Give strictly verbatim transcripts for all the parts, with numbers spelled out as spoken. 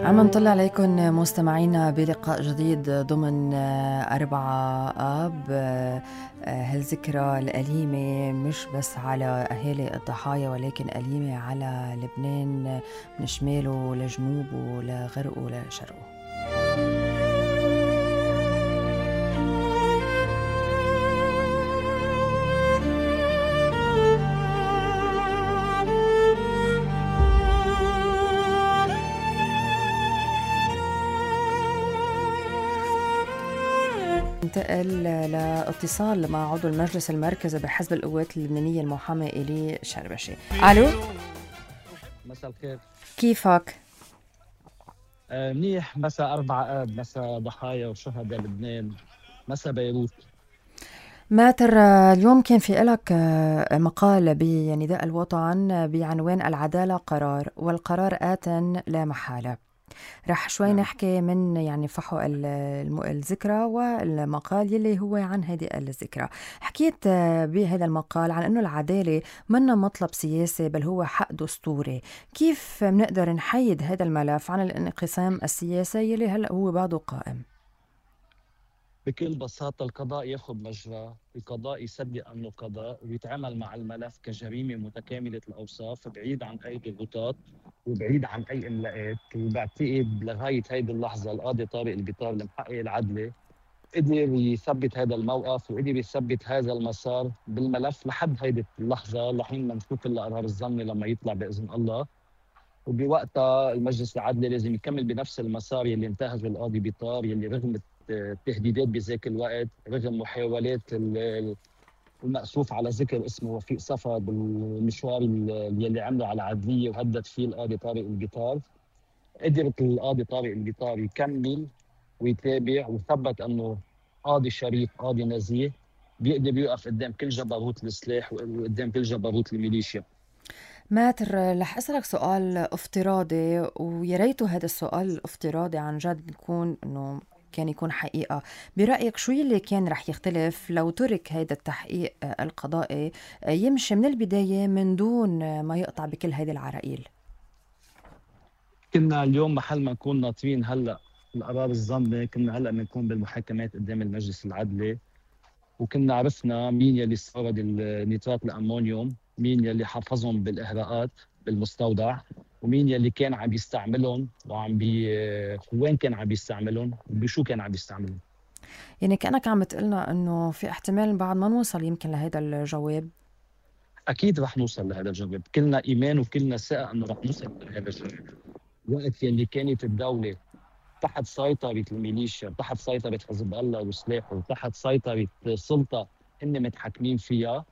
عم نطلع عليكم مستمعينا بلقاء جديد ضمن أربعة آب. هالذكرى الأليمة مش بس على أهالي الضحايا ولكن أليمة على لبنان من شماله لجنوبه لغربه لشرقه. ننتقل لاتصال مع عضو المجلس المركزي بحزب القوات اللبنانية المحامي إيلي شربشي. ألو، مساء الخير. كيفك؟ آه منيح. مساء أربعة آب، مساء ضحايا وشهداء لبنان، مساء بيروت. ماتر، اليوم كان في لك مقال بنداء الوطن بعنوان العدالة قرار والقرار آت لا محالة. رح شوي نعم، نحكي من يعني فحو ال- الم- الذكرى والمقال يلي هو عن هذه الذكرى. حكيت بهذا المقال عن أنه العدالة منا مطلب سياسي بل هو حق دستوري. كيف بنقدر نحيد هذا الملف عن الانقسام السياسي يلي هلأ هو بعده قائم؟ بكل بساطة القضاء ياخذ مجراه، القضاء يصدق أنه قضاء ويتعامل مع الملف كجريمة متكاملة الأوصاف بعيد عن أي ضغوطات وبعيد عن أي إملاءات. وبعتقد لغاية هيدي اللحظة القاضي طارق البيطار المحقق العدلي قدر يثبت هذا الموقف وقدر يثبت هذا المسار بالملف لحد هيدي اللحظة، لحين ما نشوف القرار الظني لما يطلع بإذن الله. وبوقتها المجلس العدلي لازم يكمل بنفس المسار يلي انتهجه القاضي بيطار، يلي رغم التهديدات بذاك الوقت، رغم محاولات المأسوف على ذكر اسمه وفيق صفا بالمشوار يلي عمله على العدلية وهدد فيه القاضي طارق البيطار، قدرت القاضي طارق البيطار يكمل ويتابع وثبت انه قاضي شريف، قاضي نزيه، بيقدر يوقف قدام كل جبروت السلاح وقدام كل جبروت الميليشيا. ماتر، رح أسألك سؤال افتراضي ويا ريته هذا السؤال الافتراضي عن جد يكون إنه كان يكون حقيقة. برأيك شو اللي كان رح يختلف لو ترك هذا التحقيق القضائي يمشي من البداية من دون ما يقطع بكل هذه العراقيل؟ كنا اليوم محل ما نكون ناطرين هلا القرار الظني، كنا هلا بنكون بالمحاكمات قدام المجلس العدلي، وكنا عرفنا مين يلي استورد النيترات الامونيوم، مين يلي حفظهم بالاهراءات بالمستودع، ومين يلي كان عم يستعملهم وعم بي وين كان عم يستعملهم وبشو كان عم يستعملهم. يعني كأنك عم تقلنا إنه في احتمال بعد ما نوصل يمكن لهذا الجواب. اكيد رح نوصل لهذا الجواب، كلنا ايمان وكلنا ثقه انه رح نوصل لهذا الجواب. وقت يلي كانت الدوله تحت سيطرة الميليشيا، تحت سيطرة حزب الله وسلاحه، تحت سيطرة سلطة هن متحكمين فيها،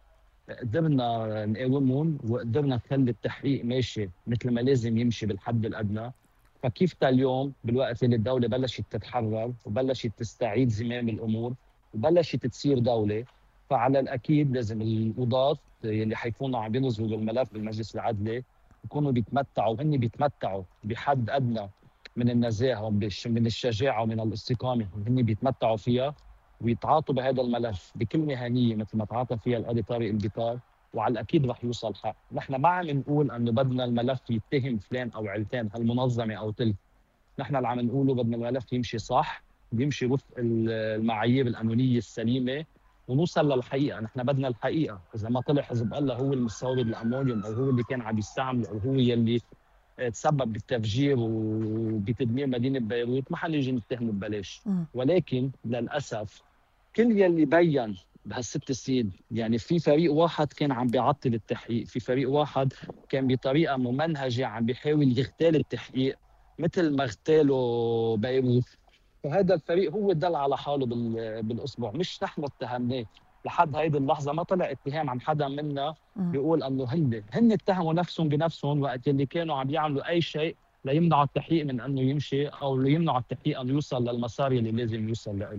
قدرنا نقاومهم وقدرنا نخلي التحقيق ماشي مثل ما لازم يمشي بالحد الأدنى. فكيف تا اليوم بالوقت اللي الدولة بلشت تتحرر وبلشت تستعيد زمام الأمور وبلشت تصير دولة، فعلى الأكيد لازم القضاة اللي حيكونوا عم ينظروا بالملف بالمجلس العدلي يكونوا بيتمتعوا، هن بيتمتعوا بحد أدنى من النزاهة ومن الشجاعة ومن الاستقامة هن بيتمتعوا فيها، ويتعاطوا بهذا الملف بكل مهنية مثل ما تعاطى فيها القاضي طارق البيطار، وعلى الأكيد رح يوصل حق. نحن ما عم نقول أنه بدنا الملف يتهم فلان أو علتان هالمنظمة أو تلك، نحن اللي عم نقوله بدنا الملف يمشي صح، يمشي وفق المعايير القانونية السليمة ونوصل للحقيقة. نحن بدنا الحقيقة، إذا ما طلع حزب الله هو المستورد الأمونيوم أو هو اللي كان عم يستعمل أو هو يلي تسبب بالتفجير وبتدمير مدينة بيروت، ما حنيجي نتهمه ببلاش. مم. ولكن للأسف كل يلي بين بهالست سنين، يعني في فريق واحد كان عم بيعطل التحقيق، في فريق واحد كان بطريقة ممنهجة عم بيحاول يغتال التحقيق مثل ما اغتالوا بيروت. فهذا الفريق هو دل على حاله بالأسبوع، مش نحن اتهمناه. لحد هيدي اللحظة ما طلع اتهام عن حدا منا مم. بيقول انه هن هن اتهموا نفسهم بنفسهم وقت اللي كانوا عم يعملوا اي شيء ليمنعوا التحقيق من انه يمشي او ليمنعوا التحقيق انه يوصل للمسار اللي لازم يوصل له.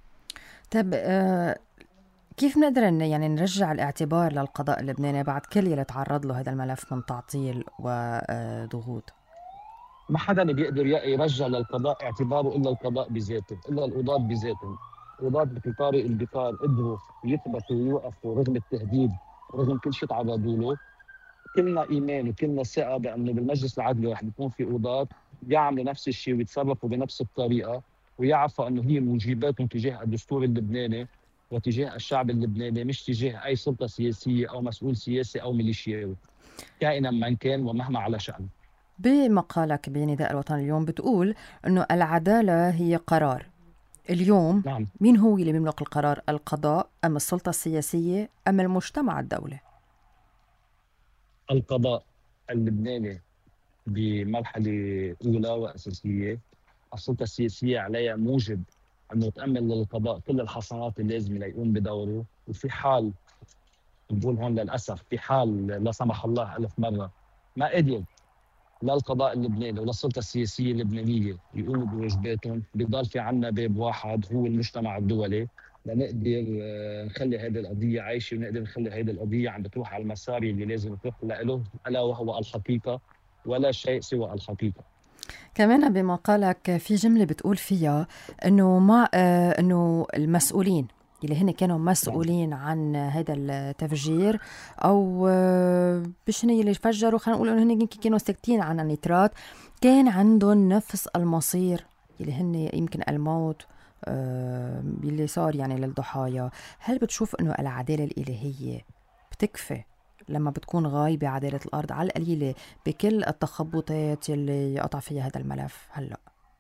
طب آه، كيف نقدر إن يعني نرجع الاعتبار للقضاء اللبناني بعد كل يلي تعرض له هذا الملف من تعطيل وضغوط؟ ما حدا بيقدر يرجع للقضاء اعتباره الا القضاء بذاته، الا القضاة بذاتهم. القضاة مثل طارق البيطار قدروا يثبتوا ويوقفوا رغم التهديد ورغم كل شيء تعرضوا له. كلنا ايمان وكلنا ثقه بانه بالمجلس العدلي رح يكون في قضاة يعملوا نفس الشيء ويتصرفوا بنفس الطريقة، ويعرفوا أنه هي واجباتهم تجاه الدستور اللبناني وتجاه الشعب اللبناني، مش تجاه أي سلطة سياسية أو مسؤول سياسي أو ميليشياوي، كائنا من كان ومهما على شأنه. بمقالك بنداء الوطن اليوم بتقول إنه العدالة هي قرار. اليوم نعم. مين هو اللي بيملك القرار، القضاء أم السلطة السياسية أم المجتمع الدولي؟ القضاء اللبناني بمرحلة أولى وأساسية. السلطة السياسية عليها موجب أنه تأمن للقضاء كل الحصانات اللازمة ليقوم بدوره، وفي حال، بقول هون للأسف، في حال لا سمح الله ألف مرة ما قدر لا القضاء اللبناني ولا السلطة السياسية اللبنانية يقوموا بواجباتهم، بيضل في عنا باب واحد هو المجتمع الدولي لنقدر آه، نخلي هذه القضية عايشة، ونقدر نخلي هذه القضية عم بتروح على المسار اللي لازم تروح له، ألا وهو الحقيقة، ولا شيء سوى الحقيقة. كمان بمقالك في جملة بتقول فيها إنه ما آه إنه المسؤولين اللي هن كانوا نعم. مسؤولين عن هذا التفجير أو آه بشن اللي فجروا، خلينا نقول إنه هن يمكن كانوا ساكتين عن النيترات، كان عندهم نفس المصير اللي هن يمكن الموت آه اللي صار يعني للضحايا. هل بتشوف إنه العدالة الإلهية بتكفي لما بتكون غايبة عدالة الأرض على القليلة بكل التخبطات اللي قطع فيها هذا الملف هلأ؟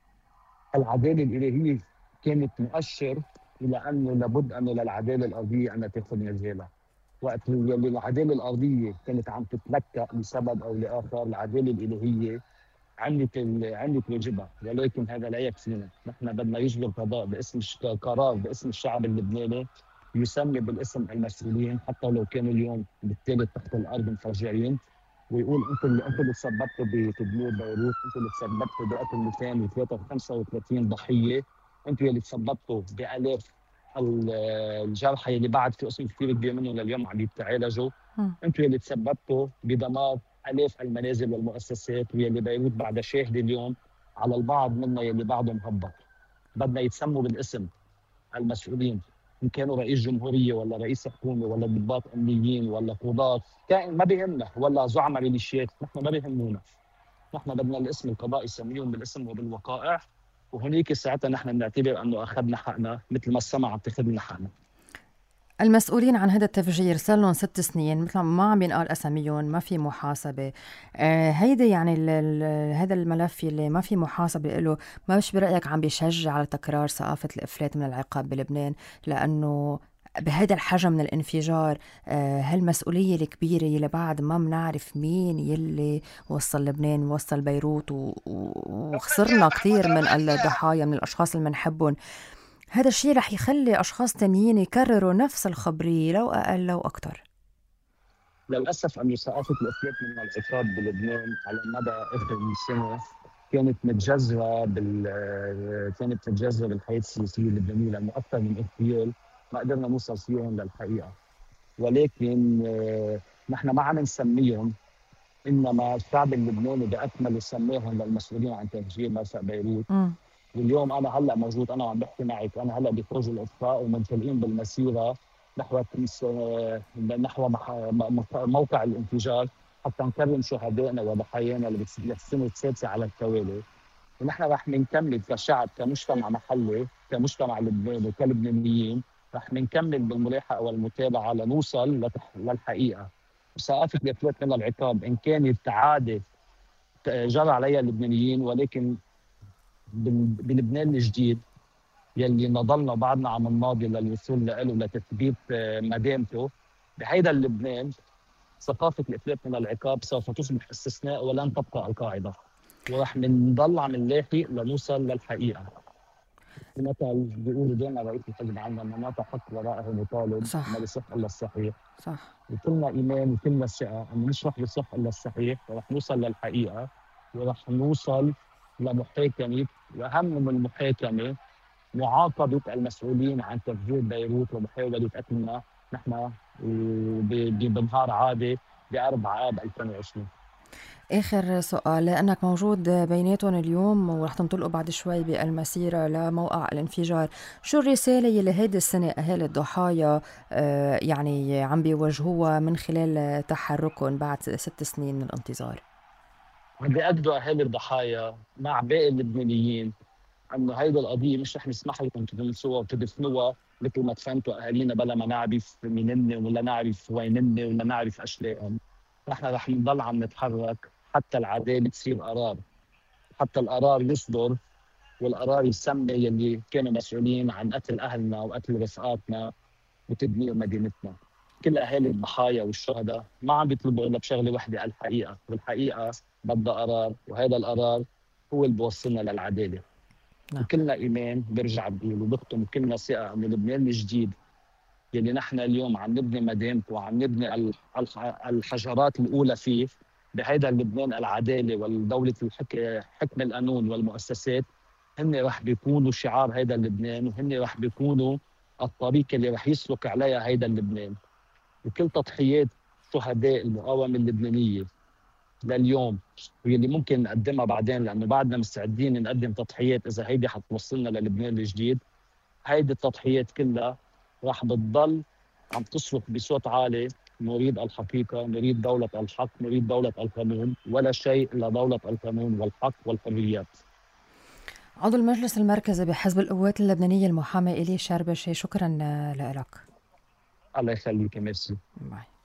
العدالة الإلهية كانت مؤشر إلى أنه لابد أنه للعدالة الأرضية أن تأخذ مجالها. وقت اللي العدالة الأرضية كانت عم تتلكأ لسبب أو لآخر، العدالة الإلهية عملت عملت واجبها، ولكن هذا لا يكفينا. نحن بدنا يجري القضاء باسم الش- قرار باسم الشعب اللبناني، يسمي بالاسم المسؤولين حتى لو كانوا اليوم بالتالي تحت الارض مفجعين، ويقول انتم اللي انتم اللي تسببتوا بتدمير بيروت، انتم اللي تسببتوا بقتل مئتين وخمسة وثلاثين ضحيه، انتم اللي تسببتوا بالاف ال- الجرحى اللي بعد في قسم كثير كبير منهم لليوم عم يتعالجوا، مم. انتم اللي تسببتوا بدمار آلاف المنازل والمؤسسات، واللي بيروت بعد شاهد اليوم على البعض منا يلي بعده مهبط. بدنا يتسموا بالاسم المسؤولين، إن كانوا رئيس جمهورية ولا رئيس حكومة ولا ضباط أمنيين ولا قضاة، كائن ما بيهمنا، ولا زعماء ميليشيات، نحن ما بيهمونا. نحن بدنا الاسم القضاء يسميهم بالاسم وبالوقائع، وهنيك ساعتها نحن بنعتبر أنه أخذنا حقنا مثل ما السماء عم تاخذ لنا حقنا. المسؤولين عن هذا التفجير صار لهم ست سنين مثل ما عم ينقال أساميهم، ما في محاسبة. آه هيدا يعني ال ال هذا الملف اللي ما في محاسبة له، ما مش برأيك عم بيشجع على تكرار ثقافة الإفلات من العقاب بلبنان؟ لأنه بهذا الحجم من الانفجار آه هالمسؤولية الكبيرة يلي بعد ما بنعرف مين يلي وصل لبنان، وصل بيروت، و- و- وخسرنا كثير من الضحايا من الأشخاص اللي بنحبهم. هذا الشيء رح يخلي أشخاص تانيين يكرروا نفس الخبرية لو أقل لو أكتر. للأسف أن ثقافة الإفلات من العقاب بلبنان على مدى آخر سنة كانت متجذرة بال كانت متجذرة بالحياة السياسية اللبنانية، لأنه أكثر من اغتيال ما قدرنا نوصل فيهم للحقيقة. ولكن آه، نحن ما عم نسميهم، إنما الشعب اللبناني بأكمله سماهم للمسؤولين عن تفجير مرفأ بيروت. مم. واليوم انا هلا موجود، انا وعم بحكي معك، انا هلا بفوج الاطفاء ومنطلقين بالمسيره نحو تمس- نحو مح- م- موقع الانفجار حتى نكرم شهدائنا وضحايانا اللي بتصير السنه السادسه على التوالي. ونحن رح نكمل كشعب، كمجتمع محلي، كمجتمع لبناني، كلبنانيين، رح نكمل بالملاحقه والمتابعه لنوصل لتح- للحقيقه. ثقافه الافلات من العقاب ان كانت عاده جرى عليها اللبنانيين، ولكن بال- بلبنان الجديد يلي نضلنا بعدنا عم نناضل للوصول له لتثبيت آه، مدامته بهيدا اللبنان، ثقافة الإفلات من العقاب سوف تصبح استثناء ولن تبقى القاعدة، ورح نضل عم نلاحق لنوصل للحقيقة. في مثل بيقولوا دائما رئيس الحزب عنا، من مات حق وراءه مطالب ما صح. بيصح إلا الصحيح. صح. وكلنا إيمان وكلنا ثقة أنه مش رح يصح إلا الصحيح، ورح نوصل للحقيقة، ورح نوصل لمحاكمة، وأهم من المحاكمة معاقبة المسؤولين عن تفجير بيروت ومحاولة قتلنا نحن ب- بنهار عادي ب أربعة آب ألفين وعشرين. آخر سؤال، لأنك موجود بيناتهم اليوم ورح تنطلقوا بعد شوي بالمسيرة لموقع الانفجار، شو الرسالة يلي هيدي السنة أهالي الضحايا آه، يعني عم بيواجهوها من خلال تحركهم بعد ست سنين من الانتظار؟ عم بيأكدوا أهالي الضحايا مع باقي اللبنانيين انه هيدي القضيه مش رح نسمح لكم تدنسوها وتدفنوها مثل ما دفنتوا اهالينا بلا ما نعرف منن ولا نعرف وينن ولا نعرف اشلاءهم. نحن رح نضل عم نتحرك حتى العداله تصير قرار، حتى القرار يصدر، والقرار يسمي يلي كانوا مسؤولين عن قتل اهلنا وقتل رفقاتنا وتدمير مدينتنا. كل اهالي الضحايا والشهداء ما عم بيطلبوا الا بشغله وحده، الحقيقه، والحقيقه بدها قرار، وهذا القرار هو اللي بوصلنا للعداله. نعم. وكلنا ايمان، برجع بقول وبختم، كلنا ثقه انه لبنان الجديد يلي نحن اليوم عم نبني مدينته وعم نبني الحجرات الاولى فيه، بهيدا لبنان العداله والدوله الحك... حكم القانون والمؤسسات هن رح بيكونوا شعار هيدا اللبنان، وهن رح بيكونوا الطريق اللي رح يسلك عليها هيدا اللبنان. وكل تضحيات شهداء المقاومه اللبنانيه لليوم واللي ممكن نقدمها بعدين، لانه بعدنا مستعدين نقدم تضحيات اذا هيدي حتوصلنا للبنان الجديد. هيدي التضحيات كلها راح بتضل عم تصرخ بصوت عالي: نريد الحقيقه، نريد دوله الحق، نريد دوله القانون، ولا شيء الا دوله القانون والحق والحريات. عضو المجلس المركزي بحزب القوات اللبنانية المحامي إيلي شربشي، شكرا لك. الله يخليك، ميرسي. باي.